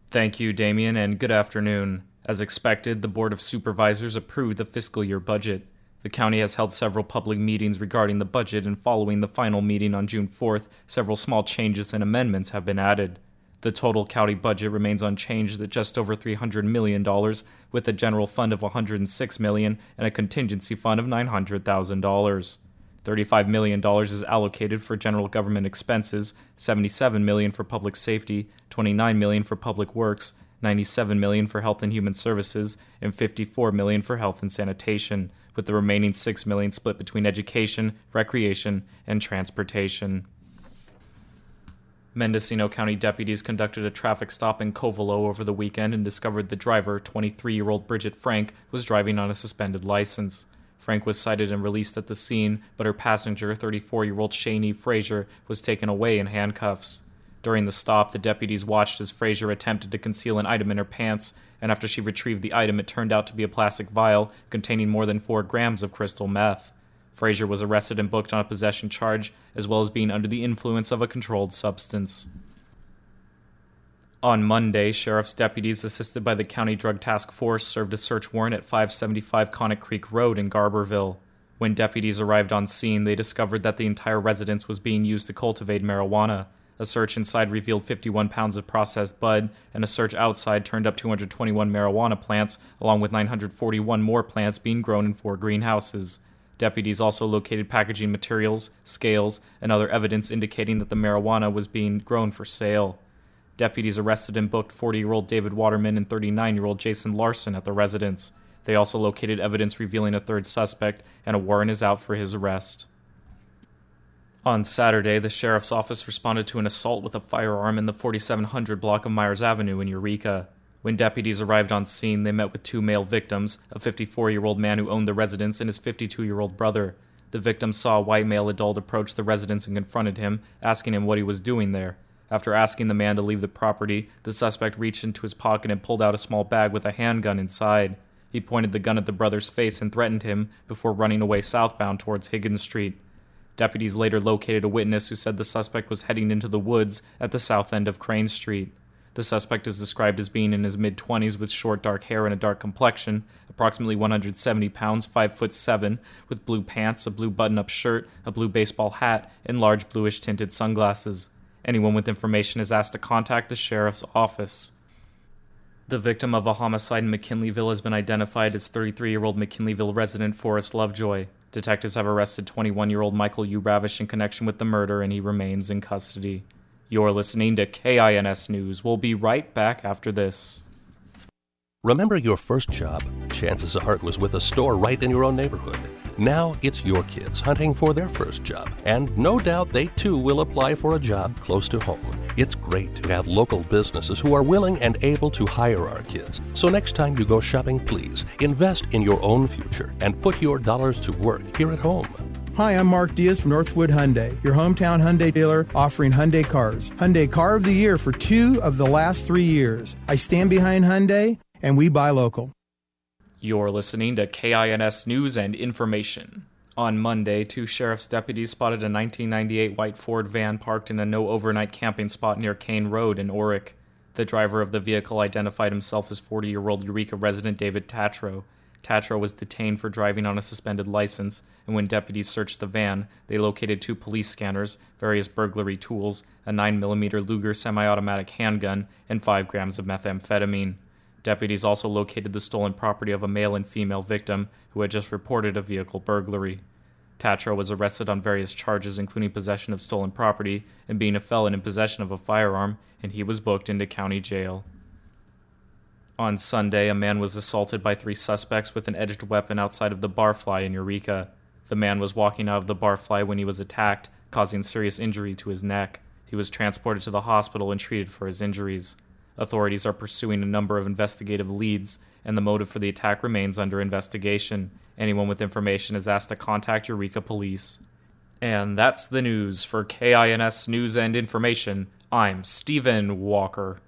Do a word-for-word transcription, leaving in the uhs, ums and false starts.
Thank you, Damien, and good afternoon. As expected, the Board of Supervisors approved the fiscal year budget. The county has held several public meetings regarding the budget, and following the final meeting on June fourth, several small changes and amendments have been added. The total county budget remains unchanged at just over three hundred million dollars, with a general fund of one hundred six million dollars and a contingency fund of nine hundred thousand dollars. thirty-five million dollars is allocated for general government expenses, seventy-seven million dollars for public safety, twenty-nine million dollars for public works, ninety-seven million dollars for health and human services, and fifty-four million dollars for health and sanitation, with the remaining six million dollars split between education, recreation, and transportation. Mendocino County deputies conducted a traffic stop in Covelo over the weekend and discovered the driver, twenty-three-year-old Bridget Frank, was driving on a suspended license. Frank was cited and released at the scene, but her passenger, thirty-four-year-old Shani Frazier, was taken away in handcuffs. During the stop, the deputies watched as Frazier attempted to conceal an item in her pants, and after she retrieved the item, it turned out to be a plastic vial containing more than four grams of crystal meth. Frazier was arrested and booked on a possession charge, as well as being under the influence of a controlled substance. On Monday, sheriff's deputies assisted by the County Drug Task Force served a search warrant at five seventy-five Conic Creek Road in Garberville. When deputies arrived on scene, they discovered that the entire residence was being used to cultivate marijuana. A search inside revealed fifty-one pounds of processed bud, and a search outside turned up two hundred twenty-one marijuana plants, along with nine hundred forty-one more plants being grown in four greenhouses. Deputies also located packaging materials, scales, and other evidence indicating that the marijuana was being grown for sale. Deputies arrested and booked forty-year-old David Waterman and thirty-nine-year-old Jason Larson at the residence. They also located evidence revealing a third suspect, and a warrant is out for his arrest. On Saturday, the sheriff's office responded to an assault with a firearm in the forty-seven hundred block of Myers Avenue in Eureka. When deputies arrived on scene, they met with two male victims, a fifty-four-year-old man who owned the residence and his fifty-two-year-old brother. The victim saw a white male adult approach the residence and confronted him, asking him what he was doing there. After asking the man to leave the property, the suspect reached into his pocket and pulled out a small bag with a handgun inside. He pointed the gun at the brother's face and threatened him before running away southbound towards Higgins Street. Deputies later located a witness who said the suspect was heading into the woods at the south end of Crane Street. The suspect is described as being in his mid-twenties with short dark hair and a dark complexion, approximately one hundred seventy pounds, five foot seven, with blue pants, a blue button-up shirt, a blue baseball hat, and large bluish-tinted sunglasses. Anyone with information is asked to contact the sheriff's office. The victim of a homicide in McKinleyville has been identified as thirty-three-year-old McKinleyville resident Forrest Lovejoy. Detectives have arrested twenty-one-year-old Michael U. Ravish in connection with the murder, and he remains in custody. You're listening to K I N S News. We'll be right back after this. Remember your first job? Chances are it was with a store right in your own neighborhood. Now it's your kids hunting for their first job, and no doubt they too will apply for a job close to home. It's great to have local businesses who are willing and able to hire our kids. So next time you go shopping, please invest in your own future and put your dollars to work here at home. Hi, I'm Mark Diaz from Northwood Hyundai, your hometown Hyundai dealer offering Hyundai cars. Hyundai Car of the Year for two of the last three years. I stand behind Hyundai, and we buy local. You're listening to K I N S News and Information. On Monday, two sheriff's deputies spotted a nineteen ninety-eight white Ford van parked in a no overnight camping spot near Kane Road in Orick. The driver of the vehicle identified himself as forty-year-old Eureka resident David Tatro. Tatro was detained for driving on a suspended license, and when deputies searched the van, they located two police scanners, various burglary tools, a nine millimeter Luger semi-automatic handgun, and five grams of methamphetamine. Deputies also located the stolen property of a male and female victim who had just reported a vehicle burglary. Tatro was arrested on various charges including possession of stolen property and being a felon in possession of a firearm, and he was booked into county jail. On Sunday, a man was assaulted by three suspects with an edged weapon outside of the Barfly in Eureka. The man was walking out of the Barfly when he was attacked, causing serious injury to his neck. He was transported to the hospital and treated for his injuries. Authorities are pursuing a number of investigative leads, and the motive for the attack remains under investigation. Anyone with information is asked to contact Eureka Police. And that's the news. For K I N S News and Information, I'm Stephen Walker.